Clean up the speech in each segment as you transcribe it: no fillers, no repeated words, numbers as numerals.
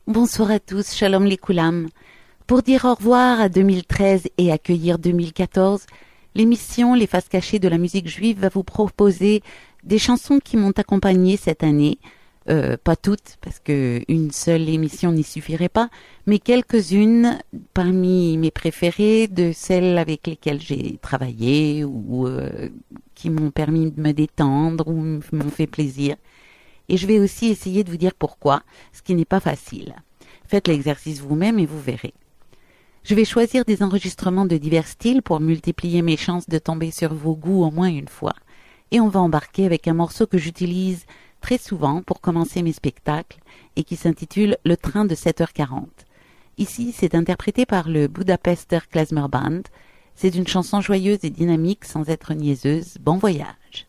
Bonsoir à tous, shalom les koulam. Pour dire au revoir à 2013 et accueillir 2014, l'émission Les Faces Cachées de la musique juive va vous proposer des chansons qui m'ont accompagnée cette année. Pas toutes, parce qu'une seule émission n'y suffirait pas, mais quelques-unes parmi mes préférées, de celles avec lesquelles j'ai travaillé ou qui m'ont permis de me détendre ou m'ont fait plaisir. Et je vais aussi essayer de vous dire pourquoi, ce qui n'est pas facile. Faites l'exercice vous-même et vous verrez. Je vais choisir des enregistrements de divers styles pour multiplier mes chances de tomber sur vos goûts au moins une fois. Et on va embarquer avec un morceau que j'utilise très souvent pour commencer mes spectacles et qui s'intitule « Le train de 7h40 ». Ici, c'est interprété par le Budapester Klezmer Band. C'est une chanson joyeuse et dynamique sans être niaiseuse. Bon voyage.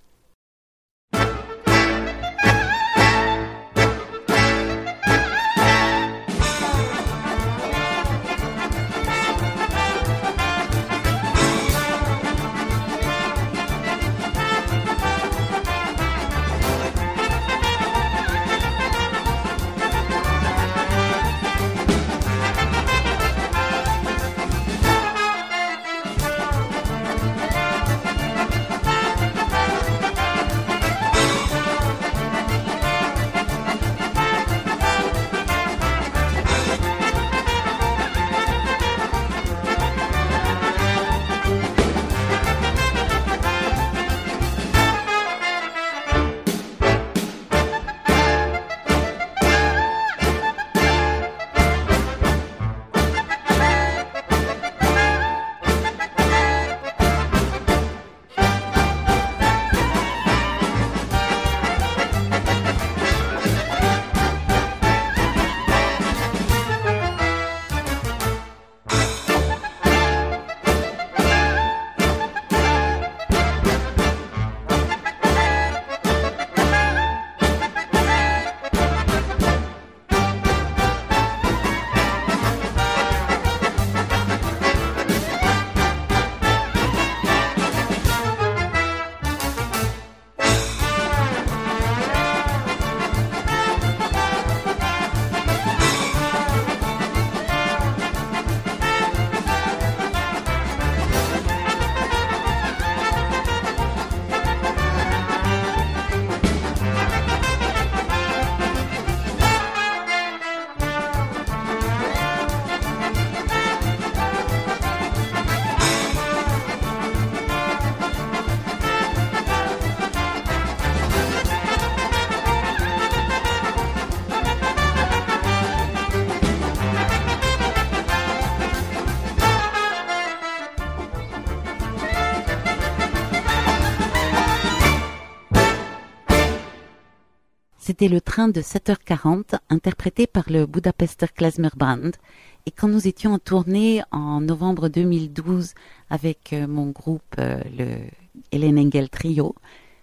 C'était le train de 7h40 interprété par le Budapester Klezmer Band. Et quand nous étions en tournée en novembre 2012 avec mon groupe, le Hélène Engel Trio,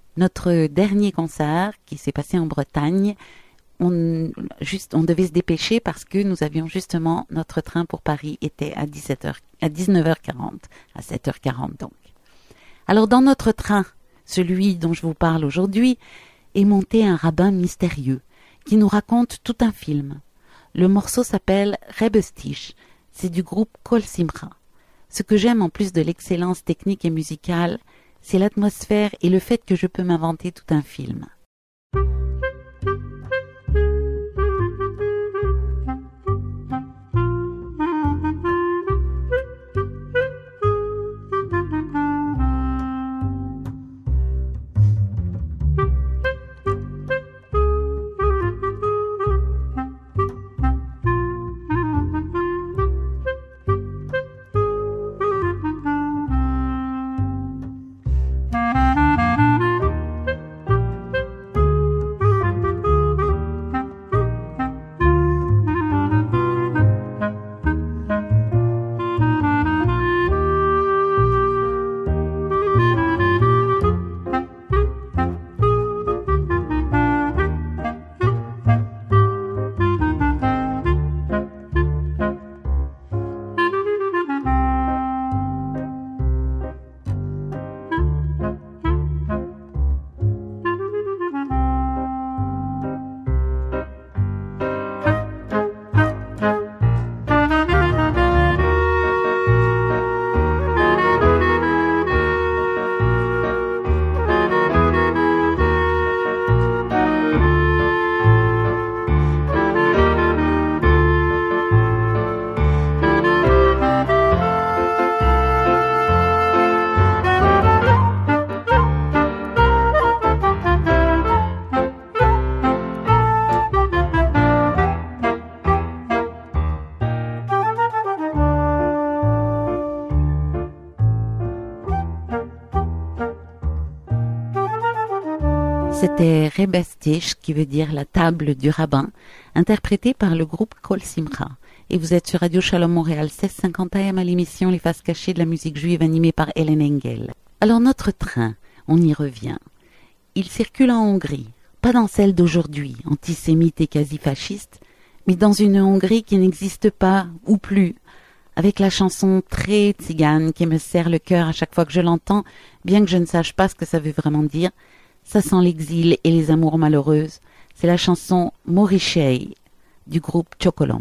notre dernier concert qui s'est passé en Bretagne, on devait se dépêcher parce que nous avions justement notre train pour Paris était à 19h40, à 7h40 donc. Alors dans notre train, celui dont je vous parle aujourd'hui, est monté un rabbin mystérieux qui nous raconte tout un film. Le morceau s'appelle Rebestiche, c'est du groupe Kol Simcha. Ce que j'aime en plus de l'excellence technique et musicale, c'est l'atmosphère et le fait que je peux m'inventer tout un film. C'était Rebastich, qui veut dire la table du rabbin, interprété par le groupe Kol Simcha. Et vous êtes sur Radio Shalom Montréal 1650 AM à l'émission Les Faces Cachées de la musique juive animée par Hélène Engel. Alors notre train, on y revient. Il circule en Hongrie, pas dans celle d'aujourd'hui, antisémite et quasi fasciste, mais dans une Hongrie qui n'existe pas, ou plus, avec la chanson très tzigane qui me serre le cœur à chaque fois que je l'entends, bien que je ne sache pas ce que ça veut vraiment dire. Ça sent l'exil et les amours malheureuses. C'est la chanson Morishei du groupe Chocolom.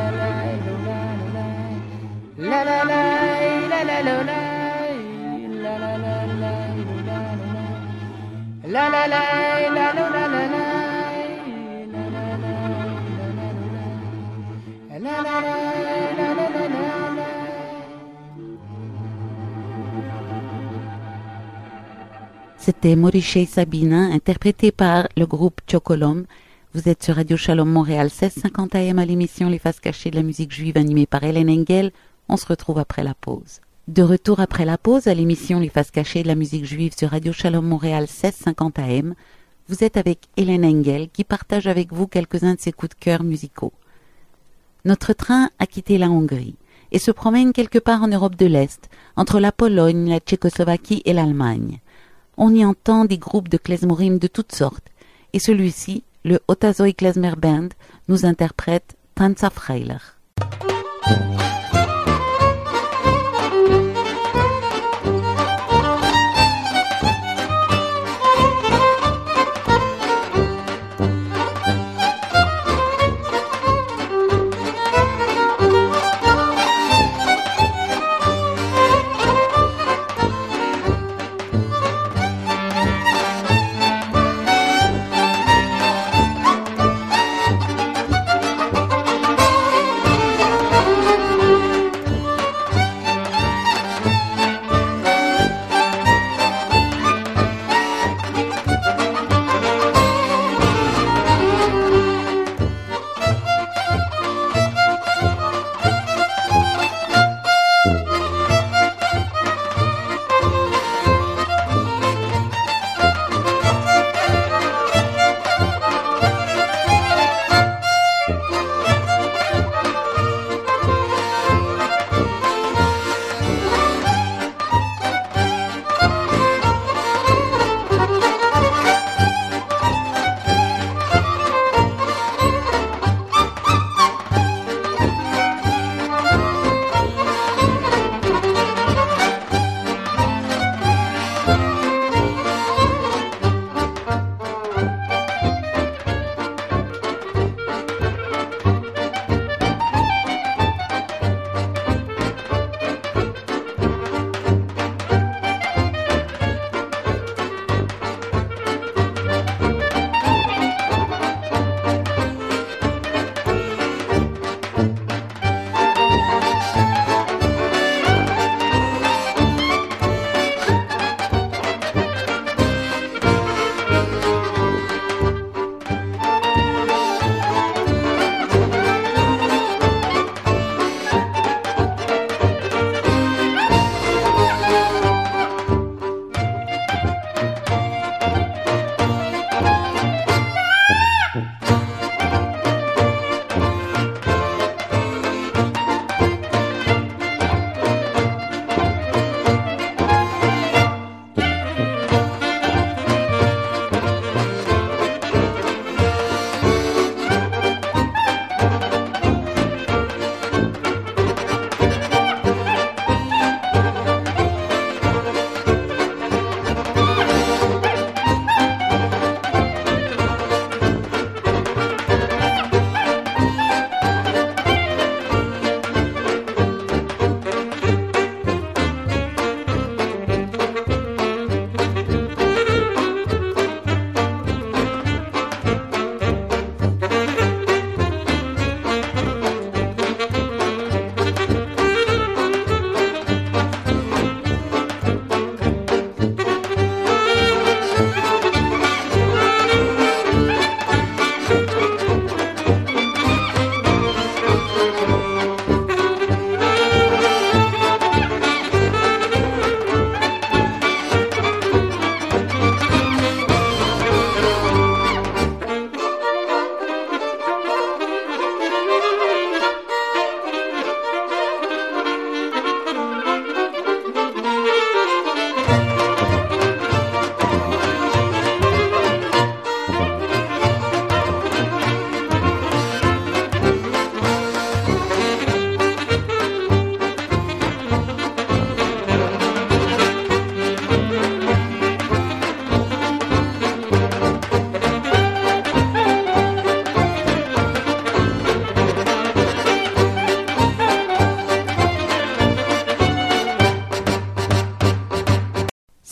C'était Moriche Sabina, interprété par le groupe Chocolom. Vous êtes sur Radio Shalom Montréal, 1650 AM à l'émission Les Faces Cachées de la musique juive animée par Hélène Engel. On se retrouve après la pause. De retour après la pause à l'émission Les Faces Cachées de la musique juive sur Radio Shalom Montréal, 1650 AM. Vous êtes avec Hélène Engel qui partage avec vous quelques-uns de ses coups de cœur musicaux. Notre train a quitté la Hongrie et se promène quelque part en Europe de l'Est, entre la Pologne, la Tchécoslovaquie et l'Allemagne. On y entend des groupes de klezmorim de toutes sortes, et celui-ci, le Otazoi Klezmer Band, nous interprète Tanza Freiler.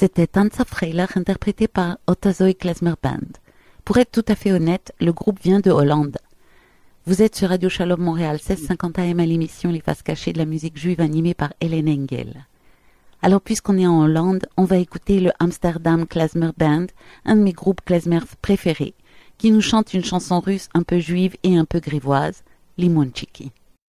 C'était Tanzafreiler interprété par Otazoy Klezmer Band. Pour être tout à fait honnête, le groupe vient de Hollande. Vous êtes sur Radio Shalom Montréal 1650 AM à l'émission Les Faces Cachées de la musique juive animée par Hélène Engel. Alors puisqu'on est en Hollande, on va écouter le Amsterdam Klezmer Band, un de mes groupes klezmer préférés, qui nous chante une chanson russe un peu juive et un peu grivoise, Limonchiki.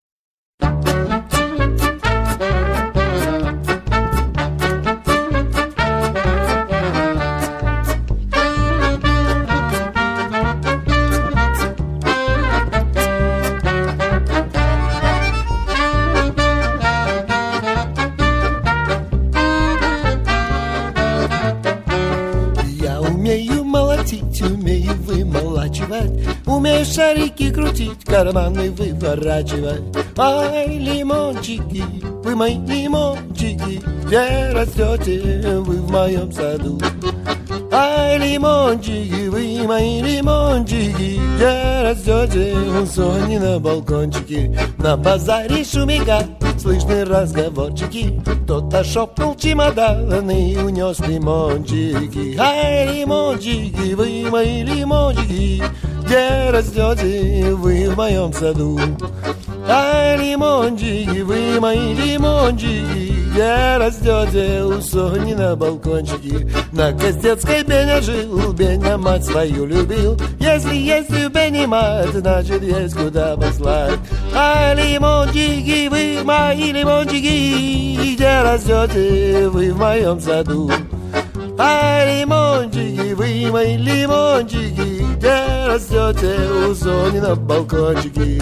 Умею вымолачивать, умею шарики крутить, карманы выворачивать. Ай, лимончики, вы мои лимончики, где растете вы в моем саду? Ай, лимончики, вы мои лимончики, где растете у Сони на балкончике? На базаре шумига, слышны разговорчики, кто-то шопнул чемоданы и унес лимончики. Ай, лимончики, вы мои лимончики, где растете вы в моем саду? Ай, лимончики, вы мои лимончики, где растете у Сони на балкончике? На Костецкой Беня жил, Беня мать свою любил. Если есть у Бени мать, значит есть куда послать. Ай, лимончики, вы мои лимончики, где растете вы в моем саду? Ай, лимончики, вы мои лимончики, где растете у Сони на балкончике?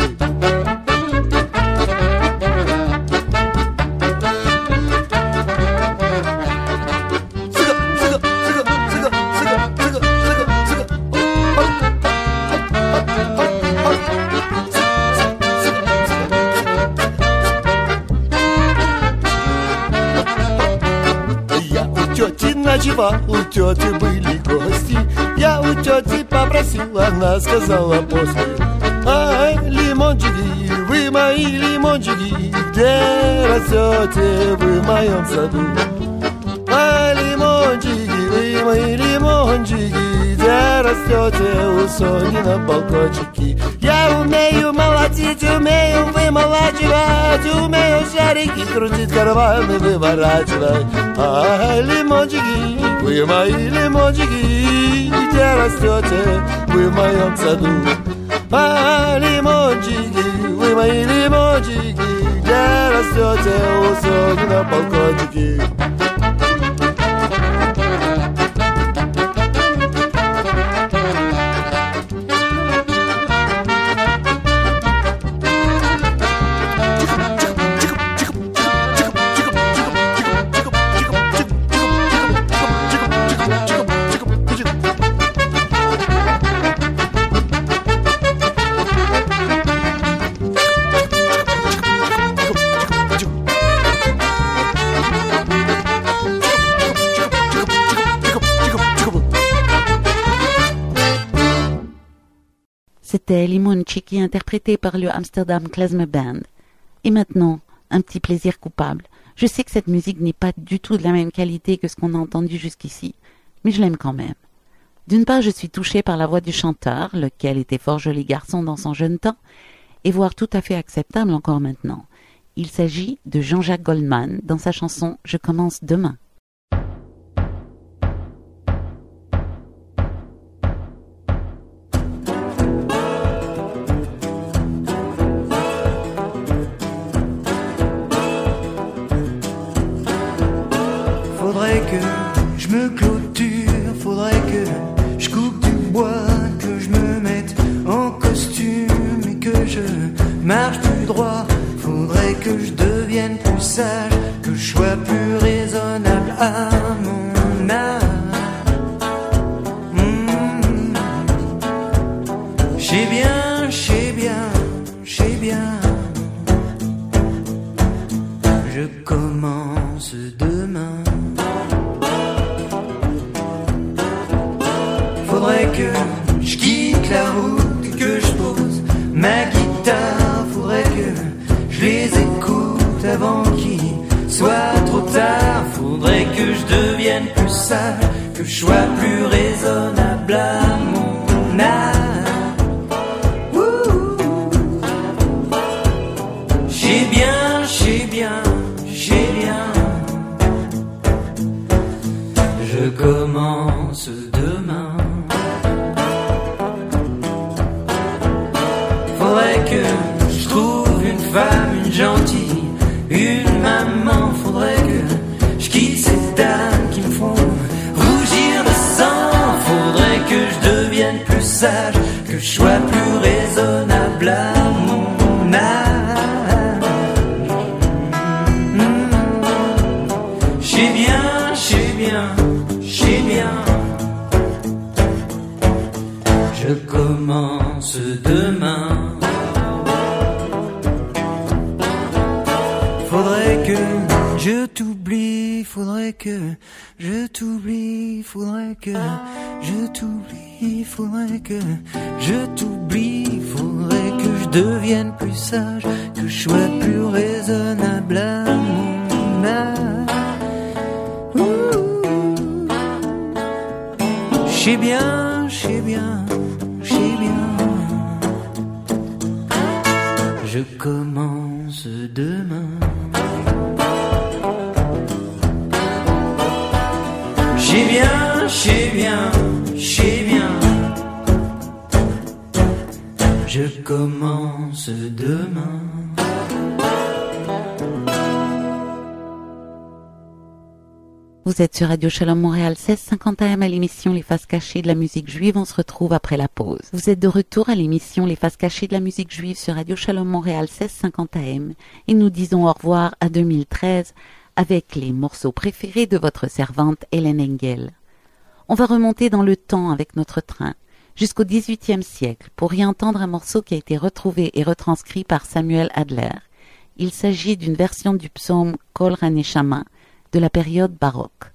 У тети были гости, я у тети попросил, она сказала после. Ай, лимончики, вы мои лимончики, где растете вы в моем саду? Ай, лимончики, вы мои лимончики, где растете у Сони на балкончике? Я умею молотить, умею вымолачивать, умею шарики крутить, карманы выворачивать. Ай, лимончики, вы мои лимончики, где растете вы в моем саду? Ай, лимончики, вы мои лимончики, где растете у Сони на балкончике? C'était Limonchiki interprété par le Amsterdam Klezmer Band. Et maintenant, un petit plaisir coupable. Je sais que cette musique n'est pas du tout de la même qualité que ce qu'on a entendu jusqu'ici, mais je l'aime quand même. D'une part, je suis touchée par la voix du chanteur, lequel était fort joli garçon dans son jeune temps, et voire tout à fait acceptable encore maintenant. Il s'agit de Jean-Jacques Goldman dans sa chanson « Je commence demain ». Faudrait que je me clôture, faudrait que je coupe du bois, que je me mette en costume et que je marche plus droit. Faudrait que je devienne plus sage, que je sois plus raisonnable à mon âge. J'sais bien, j'sais bien, j'sais bien. Je commence demain. Faudrait que je quitte la route, que je pose ma guitare. Faudrait que je les écoute avant qu'il soit trop tard. Faudrait faudrait que je devienne plus sage, que je sois plus raisonnable à mon âge. J'ai bien, je commence demain. Faudrait que je trouve une femme, une gentille, une maman. Faudrait que je quitte ces dames qui me font rougir de sang. Faudrait que je devienne plus sage, que je sois plus raisonnable à mon âge. J'ai bien, je commence demain. Faudrait que je t'oublie, faudrait que je t'oublie, faudrait que je t'oublie, faudrait que je t'oublie, faudrait que je devienne plus sage, que je sois plus raisonnable à mon âge. J'ai bien, je commence demain. J'ai bien, je commence demain. Vous êtes sur Radio Shalom Montréal 1650 AM à l'émission Les Faces Cachées de la musique juive. On se retrouve après la pause. Vous êtes de retour à l'émission Les Faces Cachées de la musique juive sur Radio Shalom Montréal 1650 AM et nous disons au revoir à 2013 avec les morceaux préférés de votre servante Hélène Engel. On va remonter dans le temps avec notre train jusqu'au XVIIIe siècle pour y entendre un morceau qui a été retrouvé et retranscrit par Samuel Adler. Il s'agit d'une version du psaume Kol Haneshama de la période baroque.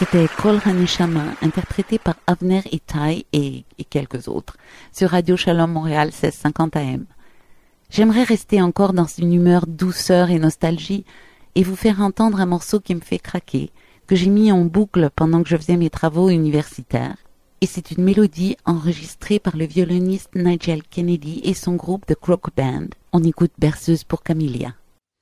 C'était Kol HaNeshama, interprété par Avner Itai et quelques autres, sur Radio Shalom Montréal 1650 AM. J'aimerais rester encore dans une humeur douceur et nostalgie et vous faire entendre un morceau qui me fait craquer, que j'ai mis en boucle pendant que je faisais mes travaux universitaires. Et c'est une mélodie enregistrée par le violoniste Nigel Kennedy et son groupe The Crook Band. On écoute Berceuse pour Camélia.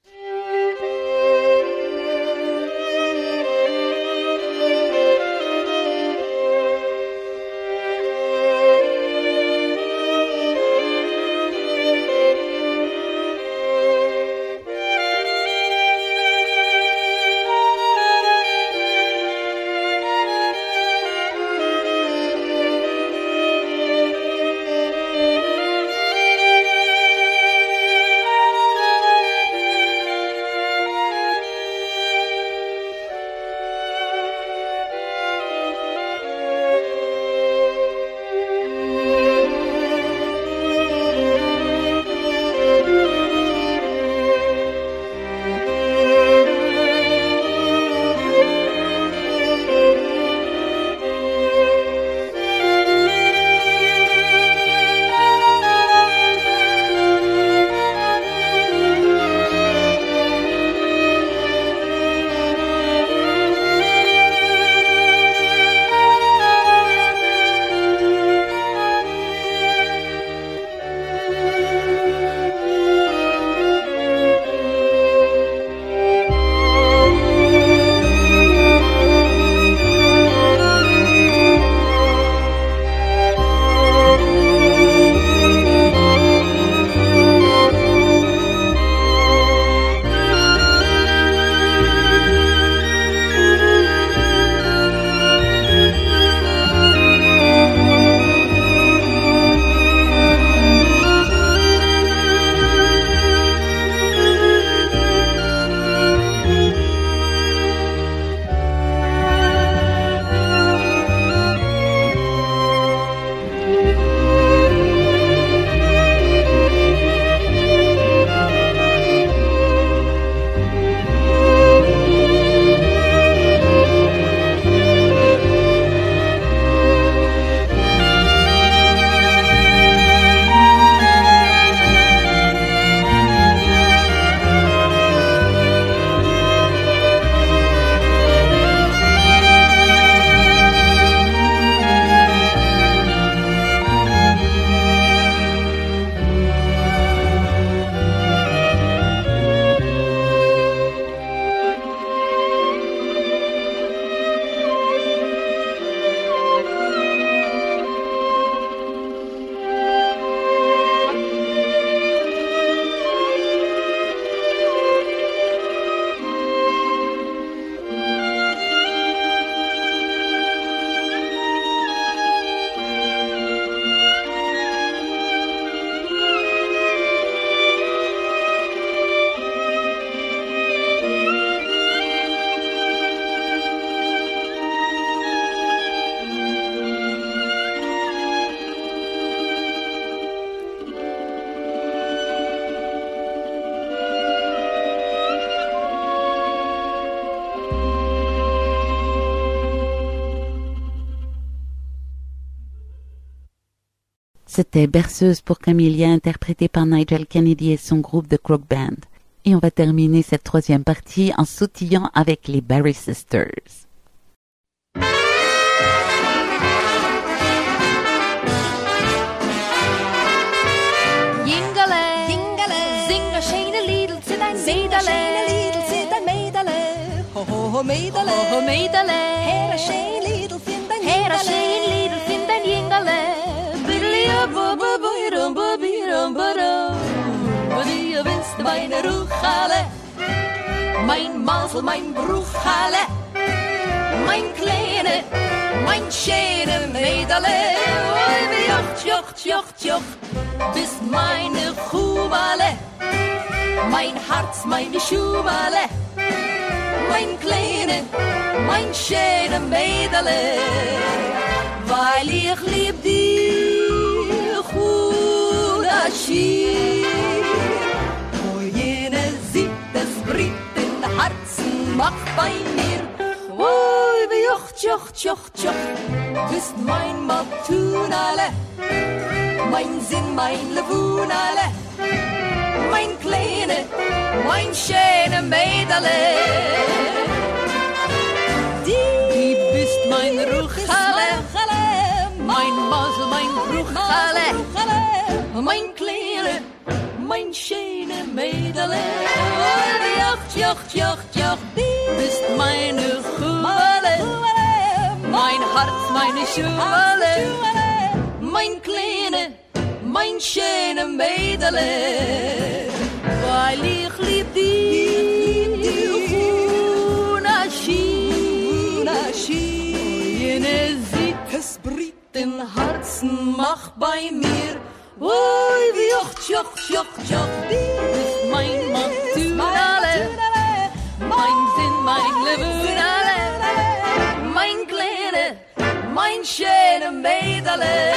C'était Berceuse pour Camélia, interprétée par Nigel Kennedy et son groupe The Crook Band. Et on va terminer cette troisième partie en sautillant avec les Barry Sisters. Meidale, ho meidale, her a shane little fin dan jingale, biddly bubbirum bubbirum budum, buddy of inst meine ruchale, mein Masel, mein bruchale, mein kleine, mein schöne Meidale, oi wie joch, bis meine Chumale, mein Herz, meine Schumale. Mein kleine, mein schöne Mädele, weil ich lieb dich und Aschir. Wo jene sieht, das bricht in Herzen, macht bei mir, oi, wie Joch, joch, joch, joch, bist mein Matunale, mein Sinn, mein Levunale, mein Kleine, mein schöne Mädele. Die bist mein Ruchale, mein Masel, mein Ruchale, mein Kleine, mein schöne Mädele. Joch, joch, joch, joch, bist meine Chuvale, mein Herz, meine Schuvale, mein Kleine, mein schöne Mädele. Weil ich lieb dich, jene sieht es bricht den Herzen, mach bei mir. Oi, wie joch, joch, joch, joch, bist mein Matunale, mein Sinn, mein Levunale, mein Kleine, mein schöne Mädele.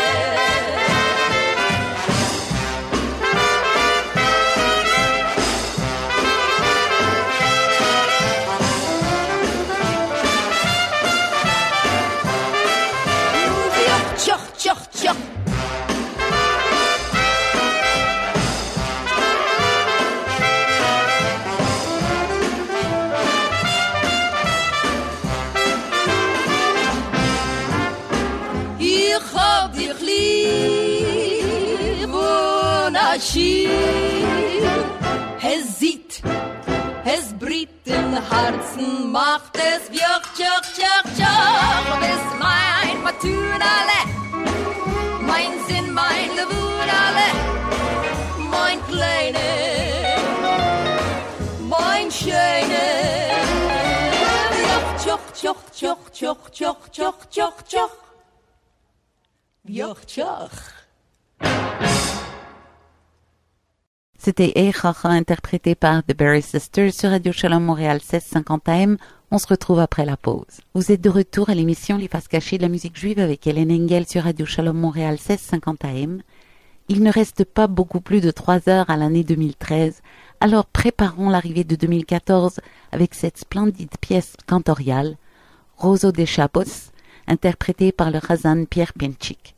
Es sieht, es bricht im Herzen, macht es joch, joch, joch, joch. Bist mein Matunale, mein Sinn, mein Levunale, mein Kleine, mein Schöne. Joch, joch, joch, joch, joch, joch, joch, joch, joch, joch, joch. C'était Eichacha interprété par The Berry Sisters sur Radio Shalom Montréal 1650 AM. On se retrouve après la pause. Vous êtes de retour à l'émission Les Faces cachées de la musique juive avec Hélène Engel sur Radio Shalom Montréal 1650 AM. Il ne reste pas beaucoup plus de 3 heures à l'année 2013, alors préparons l'arrivée de 2014 avec cette splendide pièce cantoriale, Roseau des Chapos, interprétée par le Chazan Pierre Pienchik.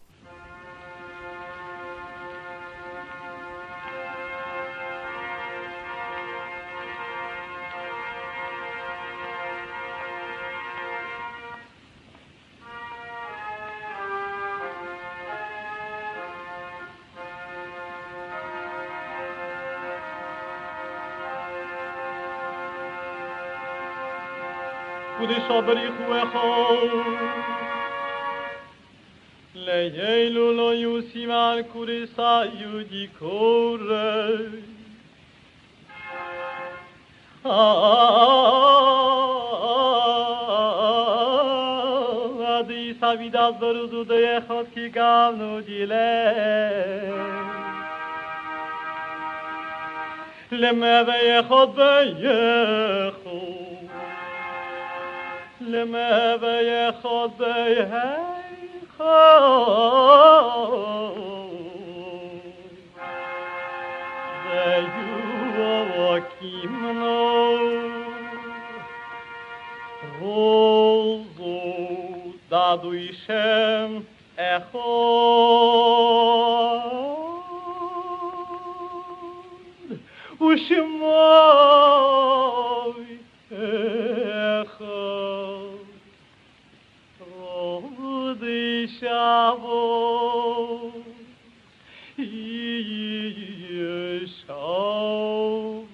קודש הבריך ואחור ליילו לא יוסים על קודש היהודי קורא עדי סבידת ברודו דייחות כי גמנו דילה למה דייחות דייחות لما بياخد بياخد زيو وكيمنو روزو دادو يشم اخود وشموي اخود رودي شابو يشابو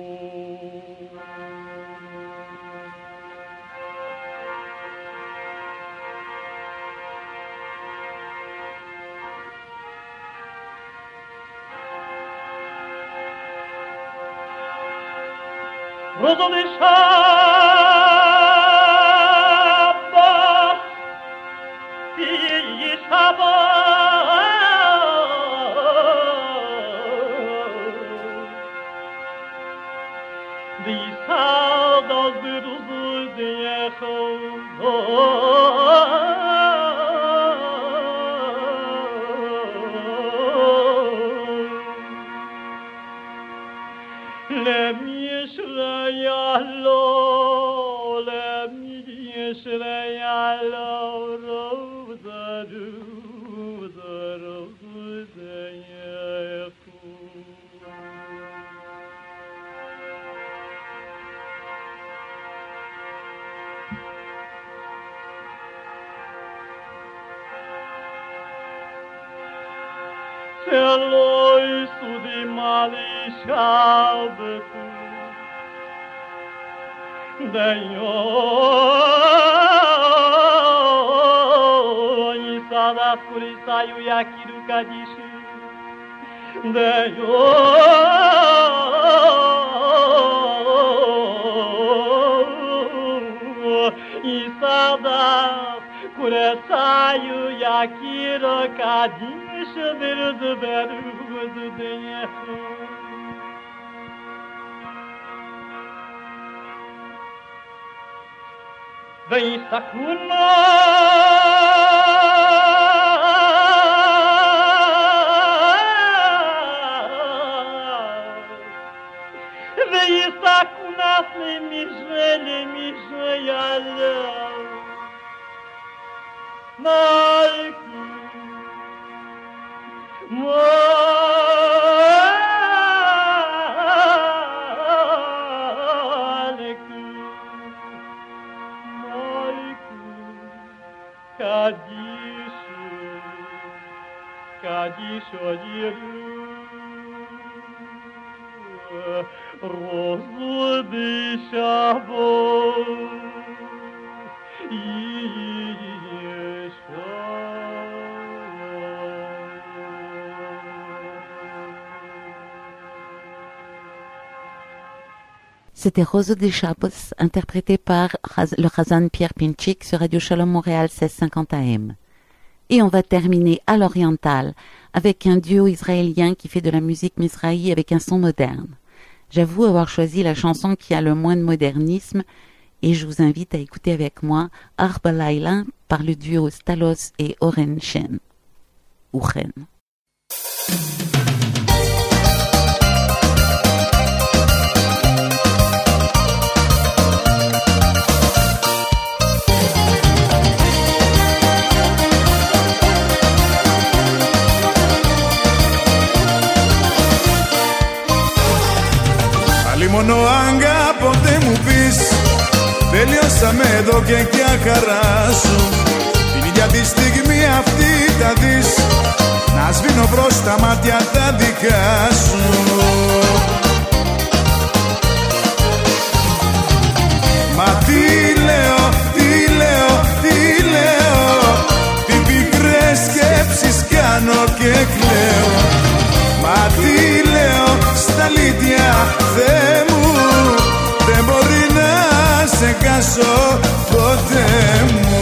روزو دي شابو يشابو دي saudade de rosos de لم يشرى يهلو لم يشرى Eloi su di mali scialbetu Deio Nisada kurisayu yakiru kadishu Deio Nisada kurisayu yakiru kadishu Dirdu berudu deyehu Vem sakuna Vem sakuna Lemije yalla Malku Kadisho yeru Rozu de shabo C'était Roseau des Chabos, interprété par le Chazan Pierre Pinchik sur Radio Shalom Montréal 1650 AM. Et on va terminer à l'oriental avec un duo israélien qui fait de la musique mizrahi avec un son moderne. J'avoue avoir choisi la chanson qui a le moins de modernisme et je vous invite à écouter avec moi Arba Laila par le duo Stalos et Oren Shen. Uchen. Μόνο ποτέ μου πεις τελειώσαμε εδώ και ποια χαρά σου την ίδια τη στιγμή αυτή θα δεις να σβήνω προς τα μάτια τα δικά σου Μα τι λέω, τι λέω, τι λέω τι πικρές σκέψεις κάνω και κλαίω Μα τι λέω στα αλήθεια Θεέ μου δεν μπορεί να σε χάσω ποτέ μου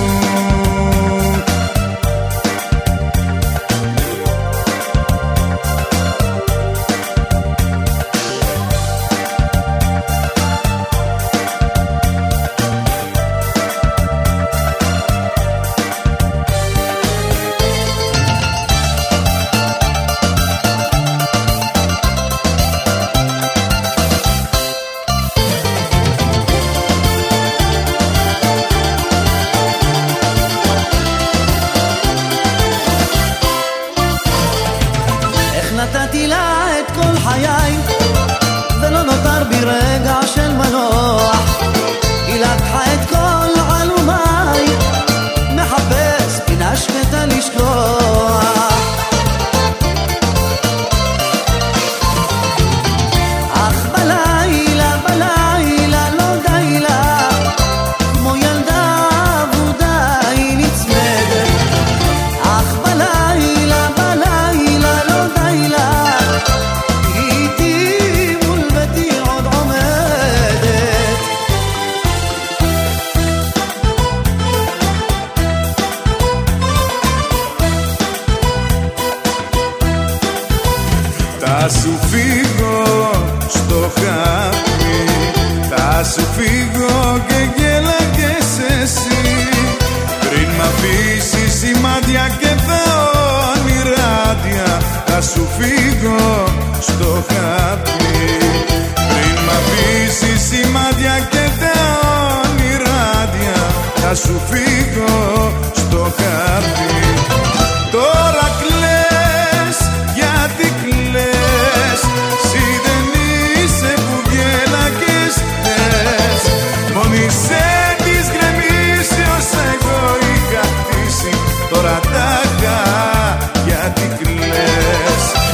Τώρα τάχα γιατί κλαις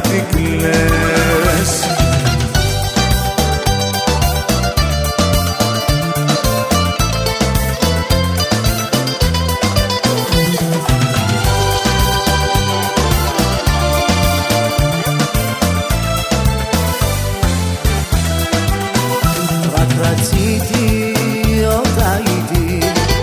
γιατί κλαις. רציתי אותה איתי,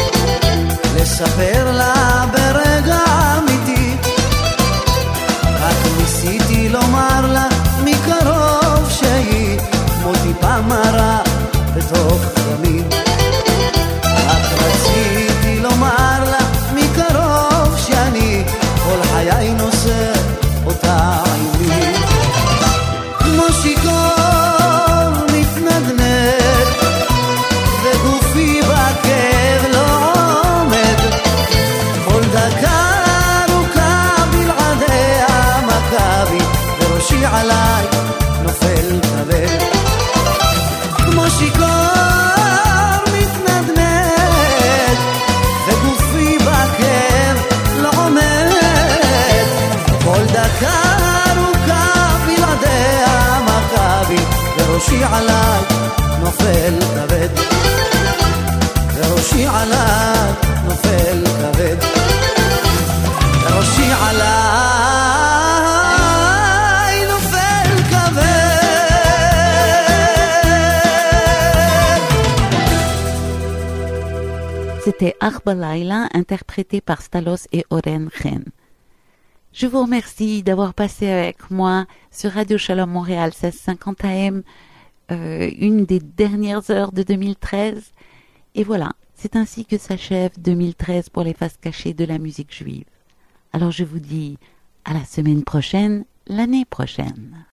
לספר לה ברגע אמיתי, רק ניסיתי לומר לה מקרוב שהיא כמו טיפה מרה בתוך דמי. רק רציתי לומר לה מקרוב שאני כל חיי נושא אותה עימי, כמו שיכור מתנדנד וגופי בכאב לא עומד, כל דקה ארוכה בלעדי המכבי וראשי עליי נופל כבד, כמו שיכור מתנדנד וגופי בכאב לא עומד, כל דקה ארוכה בלעדי המכבי וראשי עליי נופל כבד, וראשי עליי נופל כבד, וראשי עליי נופל כבד. C'était Ach Balaila, interprété par Stalos et Oren Chen. Je vous remercie d'avoir passé avec moi sur Radio Shalom Montréal 1650 AM, une des dernières heures de 2013. Et voilà, c'est ainsi que s'achève 2013 pour les faces cachées de la musique juive. Alors je vous dis à la semaine prochaine, l'année prochaine.